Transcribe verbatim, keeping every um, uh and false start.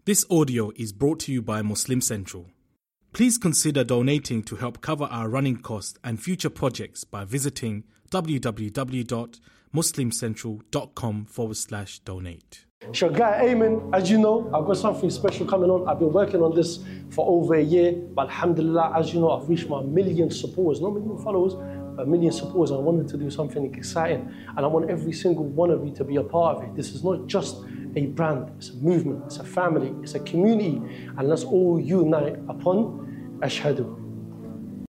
This audio is brought to you by Muslim Central. Please consider donating to help cover our running costs and future projects by visiting www.muslimcentral.com forward slash donate. It's your guy Ayman. As you know, I've got something special coming on. I've been working on this for over a year, but alhamdulillah, as you know, I've reached my million supporters, not million followers, a million supporters. I wanted to do something exciting, and I want every single one of you to be a part of it. This is not just a brand, it's a movement, it's a family, it's a community, and let's all unite upon Ashhadu